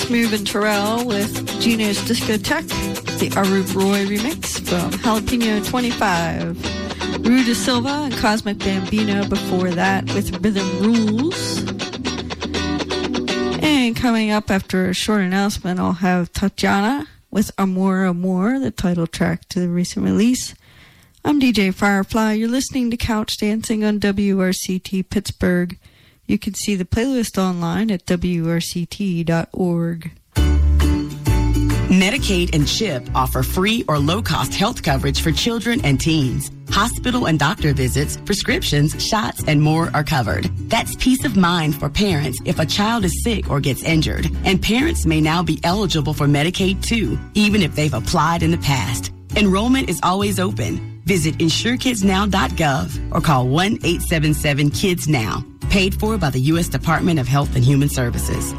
Smooth and Terrell with Gino's Discotheque, the Arup Roy remix from Jalapeno 25. Rue de Silva and Cosmic Bambino before that with Rhythm Rules. And coming up after a short announcement, I'll have Tatiana with Amor Amor, the title track to the recent release. I'm DJ Firefly. You're listening to Couch Dancing on WRCT Pittsburgh. You can see the playlist online at wrct.org. Medicaid and CHIP offer free or low-cost health coverage for children and teens. Hospital and doctor visits, prescriptions, shots, and more are covered. That's peace of mind for parents if a child is sick or gets injured. And parents may now be eligible for Medicaid too, even if they've applied in the past. Enrollment is always open. Visit insurekidsnow.gov or call 1-877-KIDS-NOW. Paid for by the U.S. Department of Health and Human Services.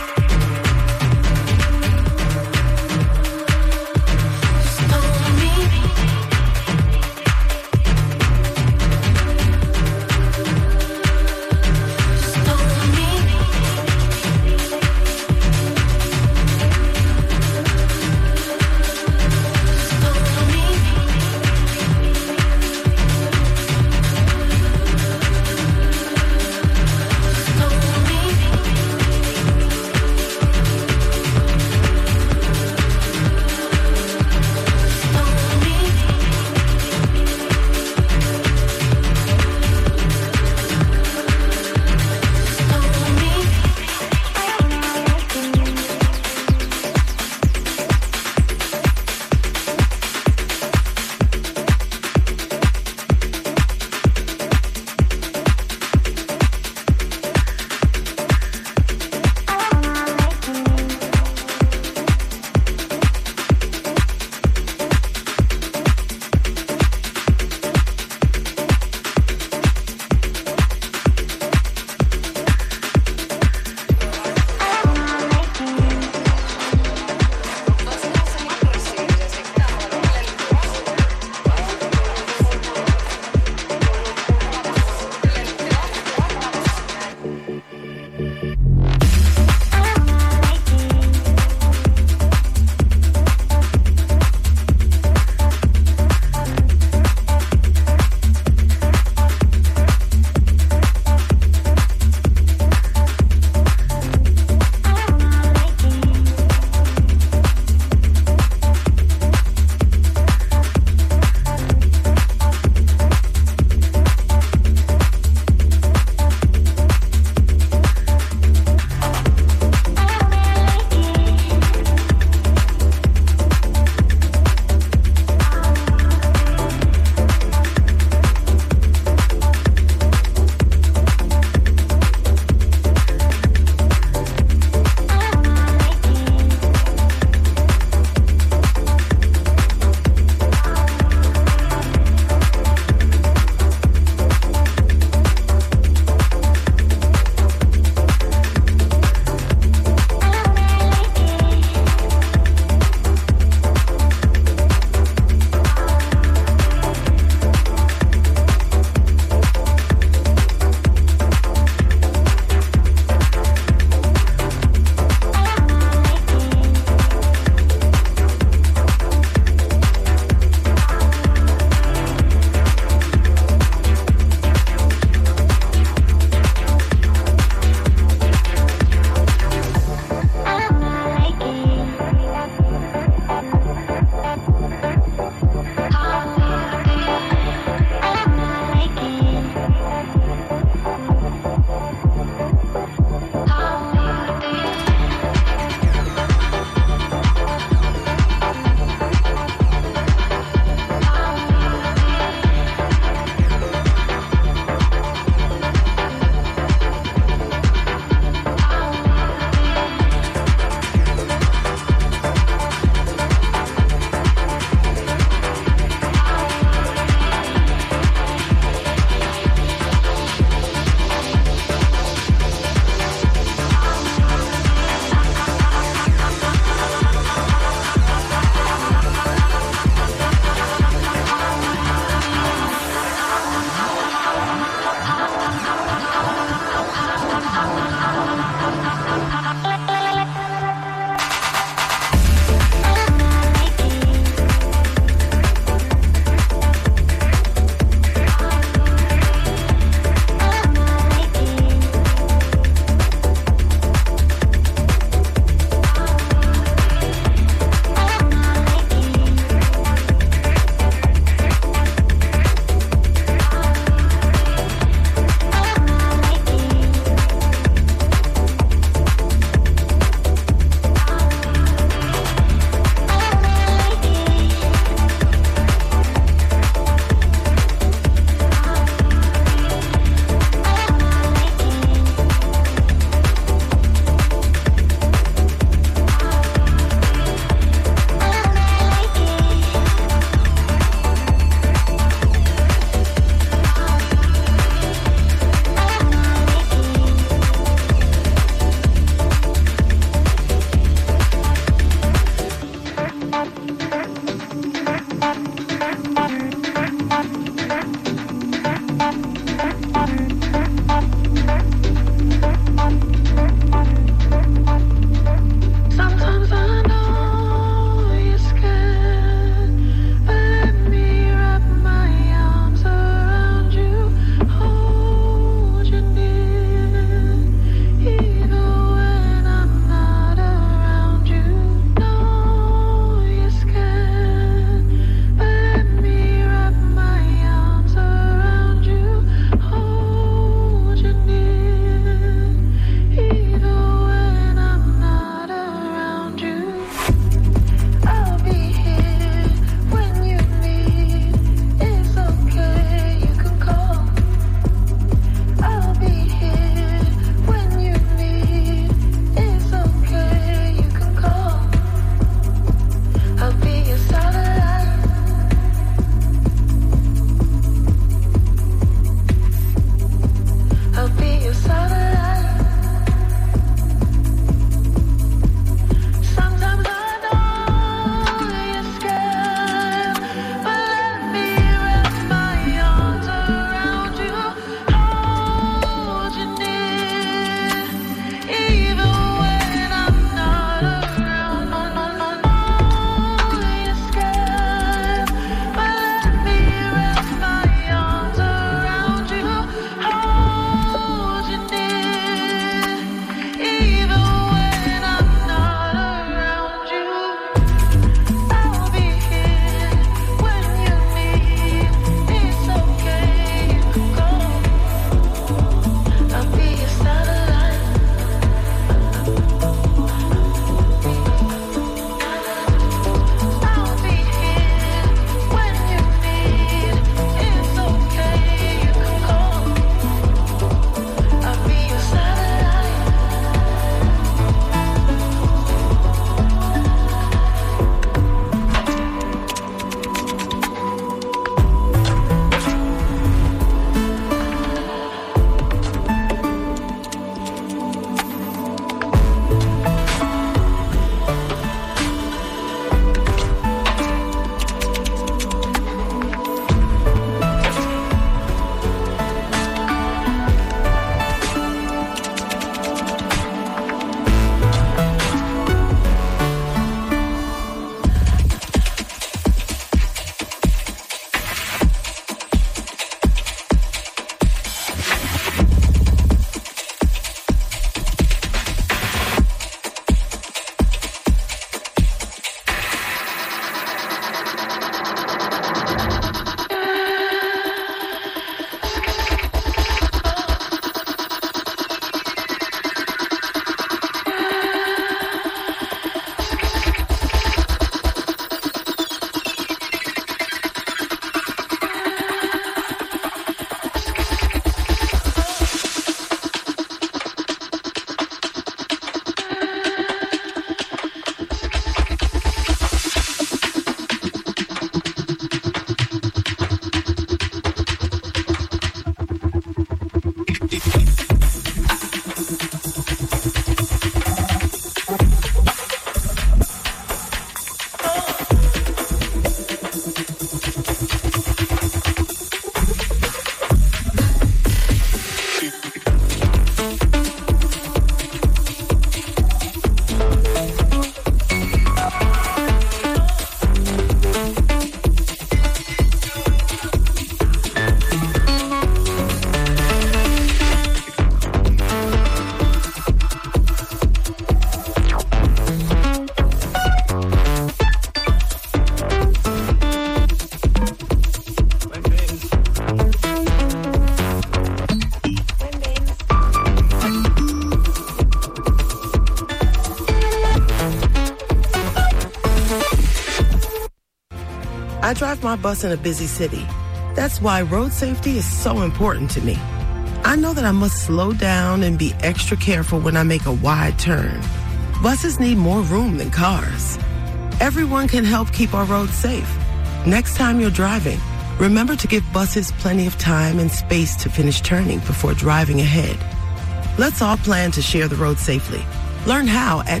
I drive my bus in a busy city. That's why road safety is so important to me. I know that I must slow down and be extra careful when I make a wide turn. Buses need more room than cars. Everyone can help keep our roads safe. Next time you're driving, remember to give buses plenty of time and space to finish turning before driving ahead. Let's all plan to share the road safely. Learn how at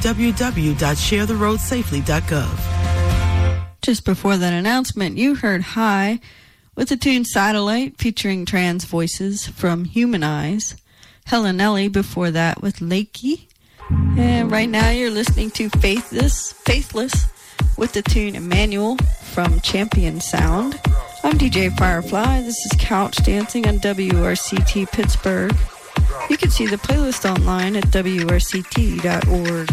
www.sharetheroadsafely.gov. Just before that announcement, you heard High with the tune Satellite featuring trans voices from Human Eyes. Helen Nelly before that with Lakey. And right now you're listening to Faithless with the tune Emmanuel from Champion Sound. I'm DJ Firefly. This is Couch Dancing on WRCT Pittsburgh. You can see the playlist online at wrct.org.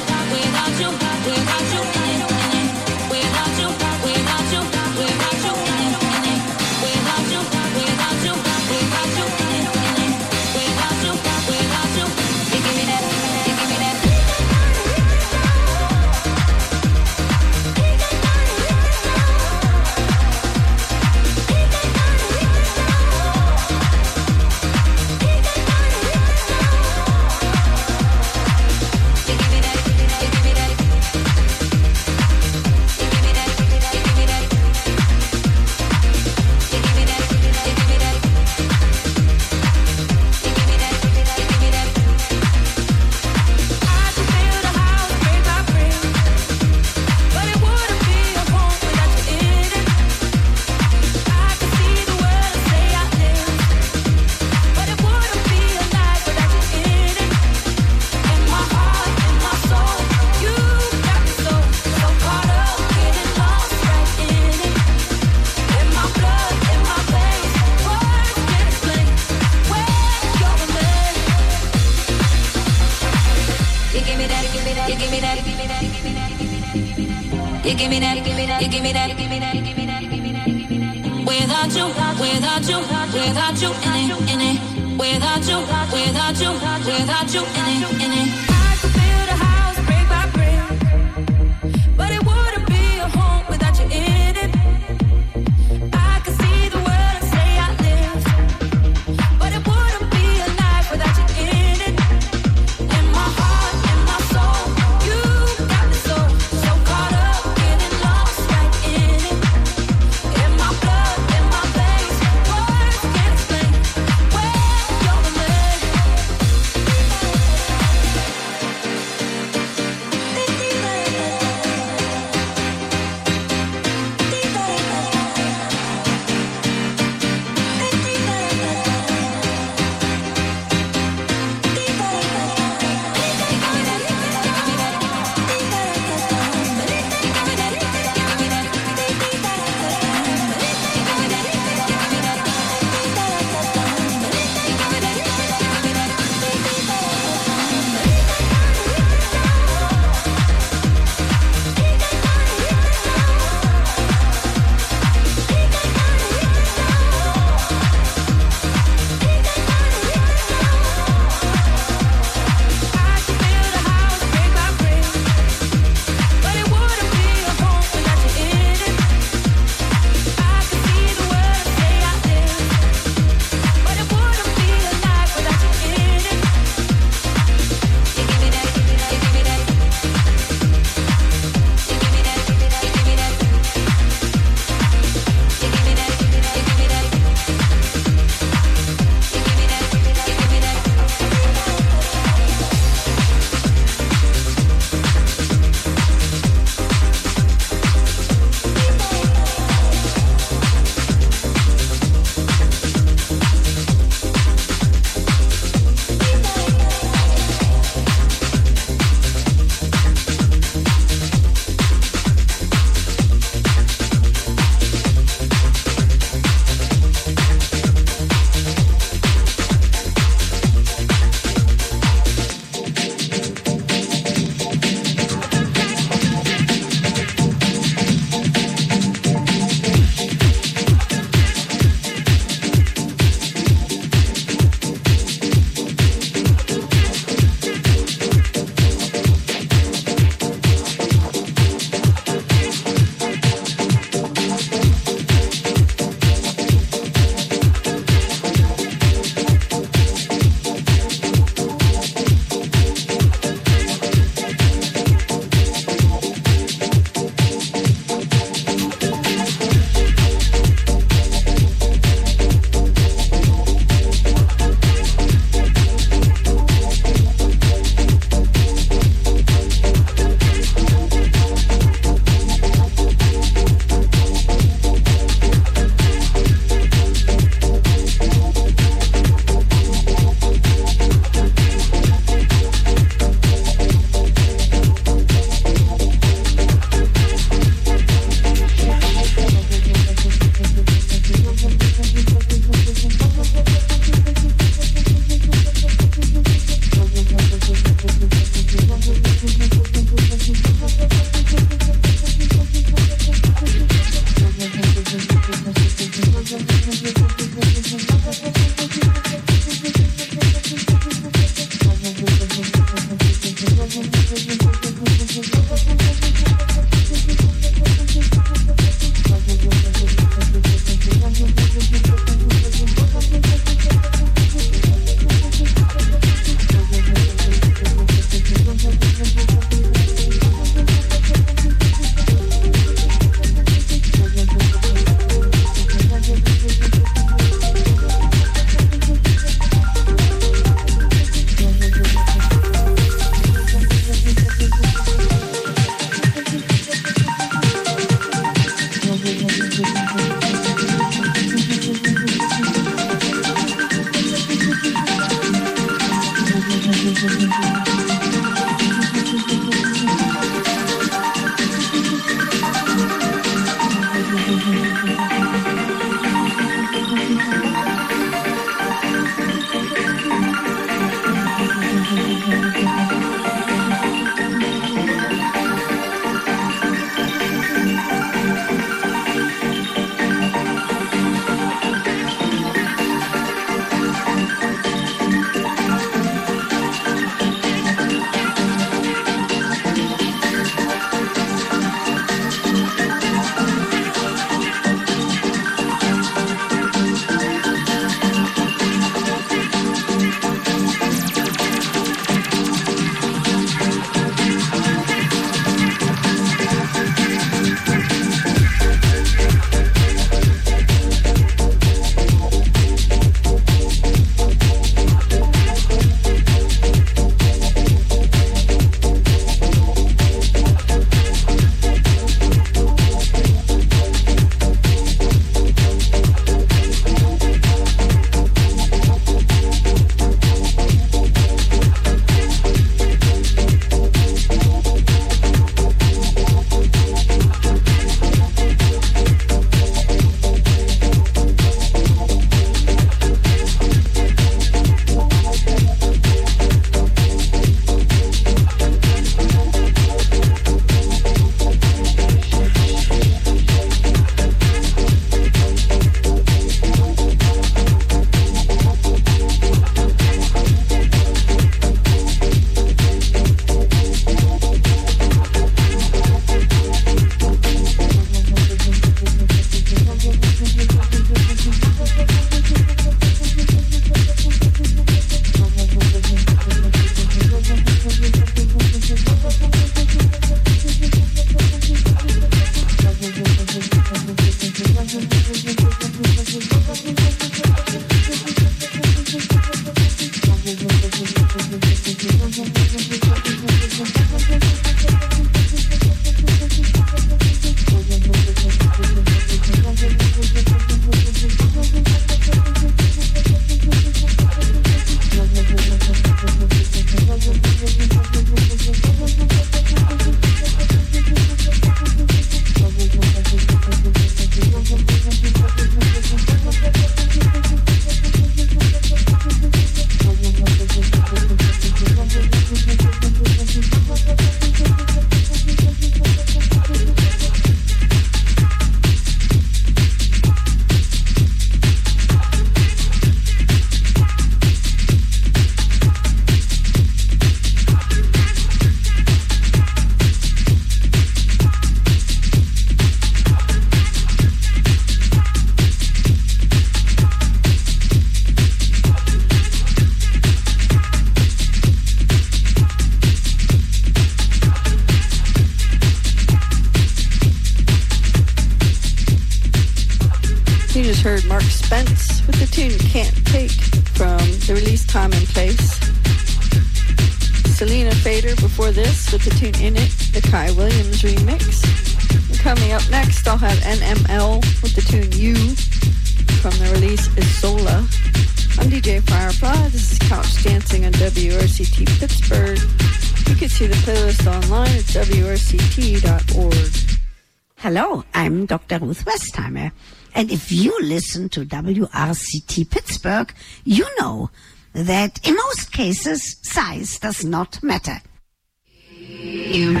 just heard Mark Spence with the tune Can't Take from the release Time and Place. Selena Fader before this with the tune In It, the Kai Williams remix. And coming up next, I'll have NML with the tune You from the release Isola. I'm DJ Firefly. This is Couch Dancing on WRCT Pittsburgh. You can see the playlist online at wrct.org. Hello, I'm Dr. Ruth Westheimer. And if you listen to WRCT Pittsburgh, you know that in most cases, size does not matter. You.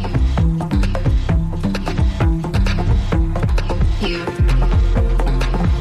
You.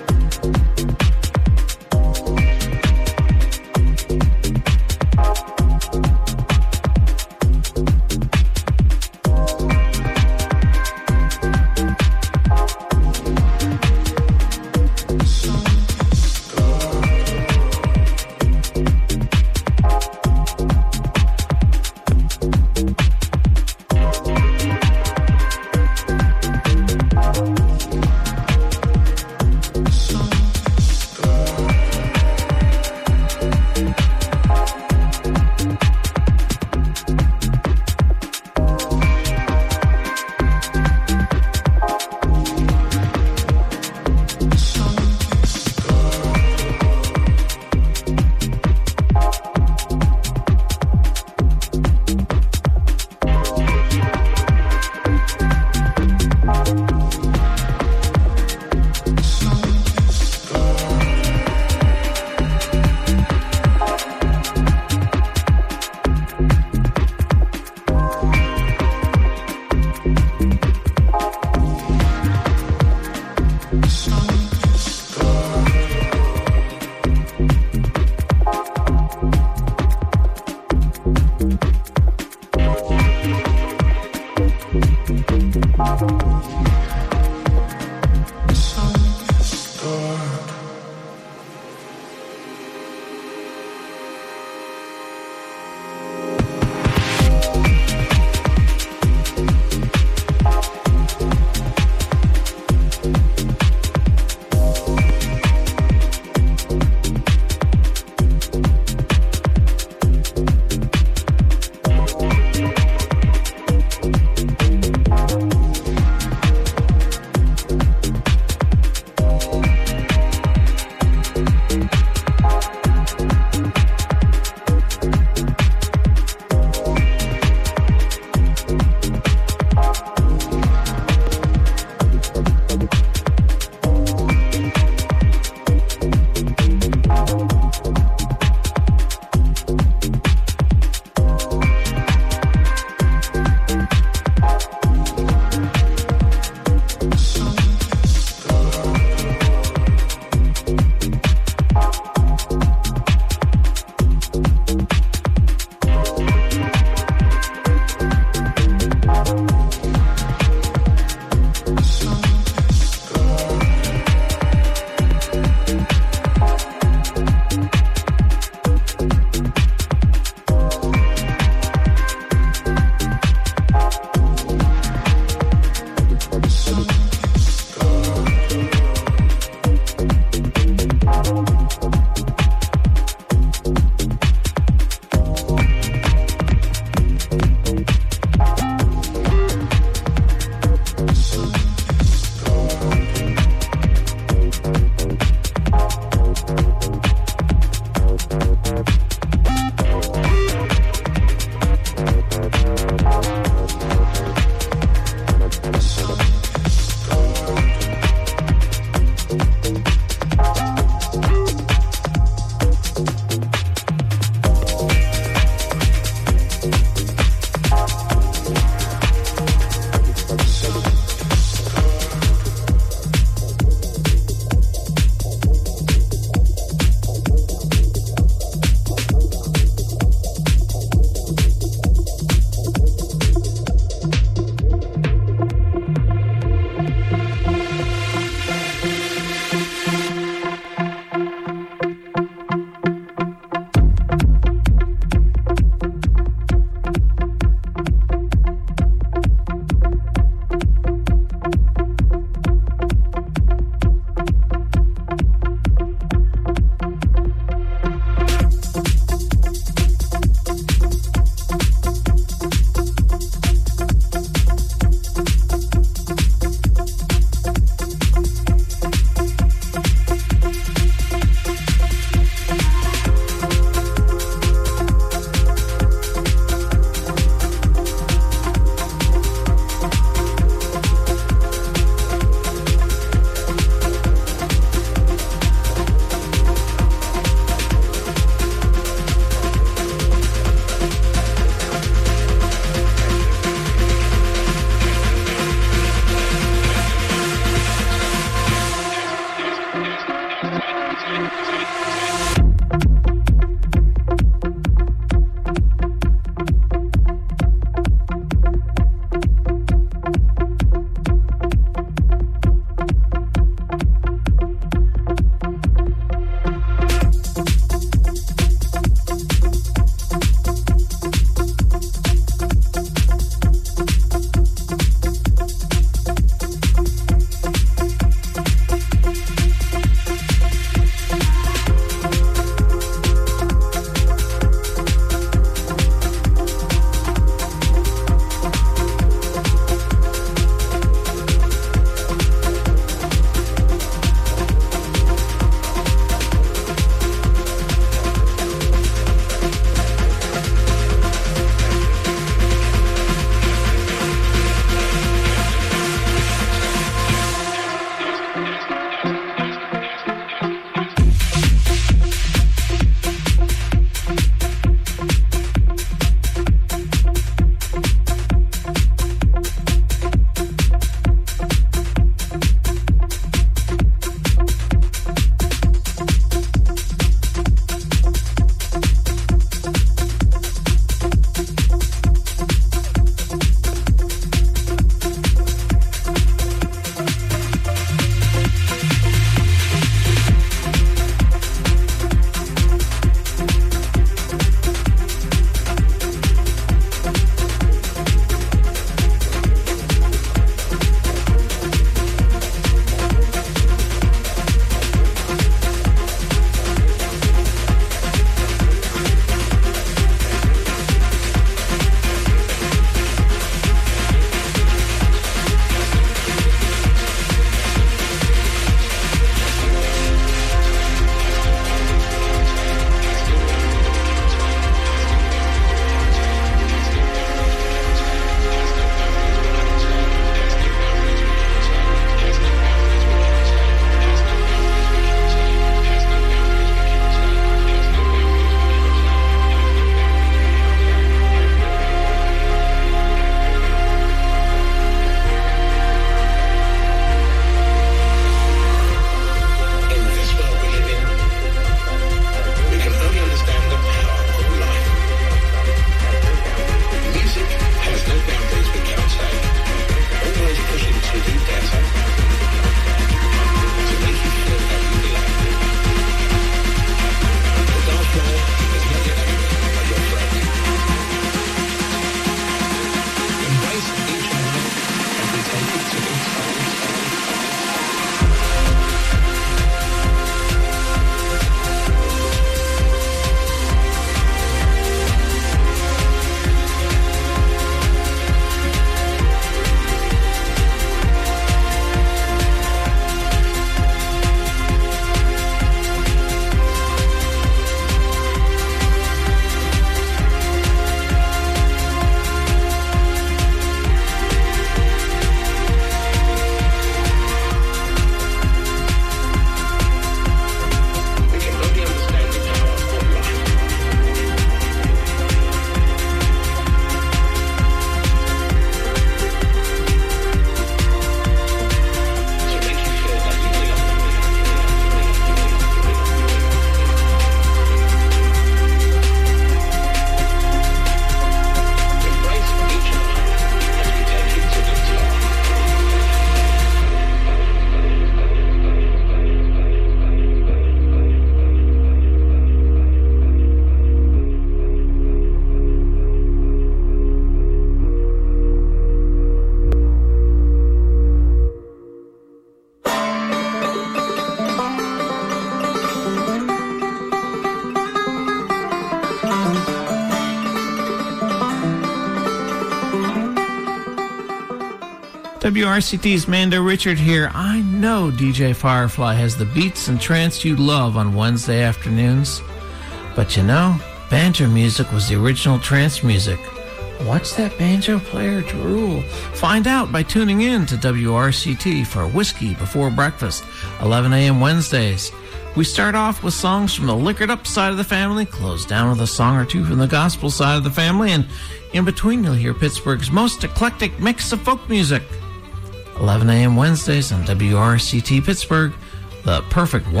WRCT's Mando Richard here. I know DJ Firefly has the beats and trance you love on Wednesday afternoons. But you know, banjo music was the original trance music. What's that banjo player drool? Find out by tuning in to WRCT for Whiskey Before Breakfast, 11 a.m. Wednesdays. We start off with songs from the liquored up side of the family, close down with a song or two from the gospel side of the family, and in between you'll hear Pittsburgh's most eclectic mix of folk music. 11 a.m. Wednesdays on WRCT Pittsburgh, the perfect warm-up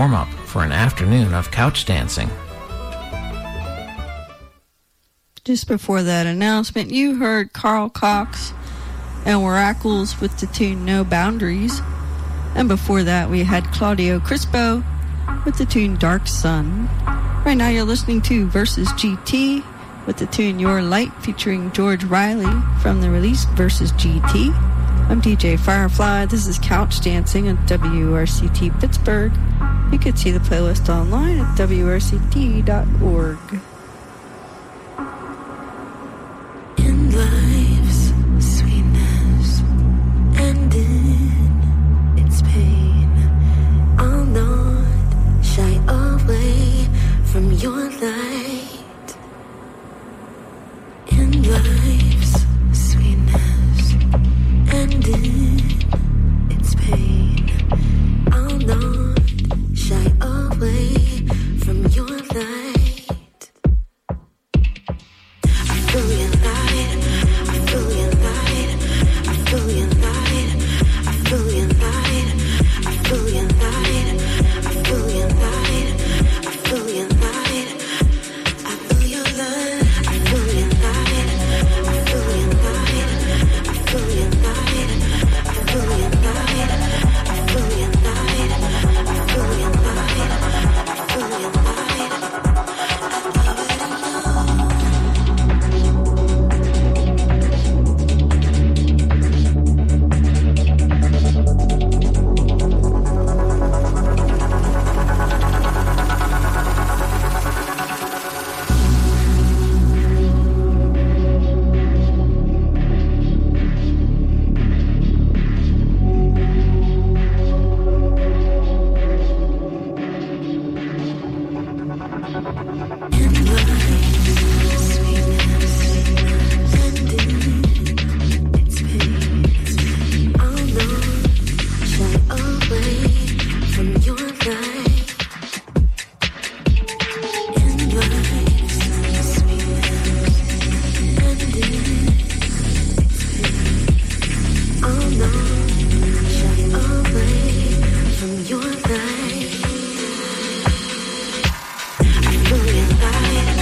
for an afternoon of couch dancing. Just before that announcement, you heard Carl Cox and Oracles with the tune No Boundaries. And before that, we had Claudio Crispo with the tune Dark Sun. Right now, you're listening to Versus GT with the tune Your Light featuring George Riley from the release Versus GT. I'm DJ Firefly. This is Couch Dancing on WRCT Pittsburgh. You can see the playlist online at WRCT.org. In life's sweetness and in its pain, I'll not shy away from your light. In life's sweetness and in its pain, I'll not shy away from your light. I feel your light, I feel your light, I feel your light, I feel your light, I feel your light, I feel your light, I feel your light, I feel your light, I feel your light, I feel your light, I feel your light, I feel your light, I feel your light, I feel your light, I feel your light. Your light, I feel your light.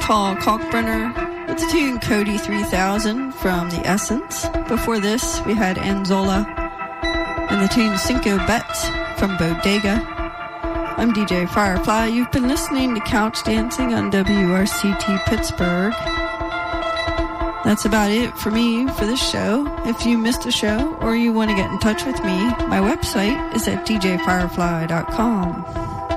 Paul Kalkbrenner with the tune Cody 3000 from The Essence. Before this, we had Anzola and the tune Cinco Bets from Bodega. I'm DJ Firefly. You've been listening to Couch Dancing on WRCT Pittsburgh. That's about it for me for this show. If you missed a show or you want to get in touch with me, my website is at djfirefly.com.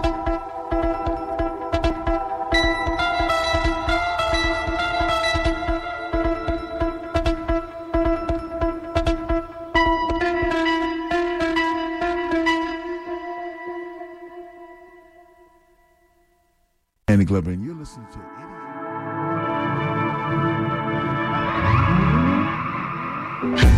Andy Glover, and you're listening to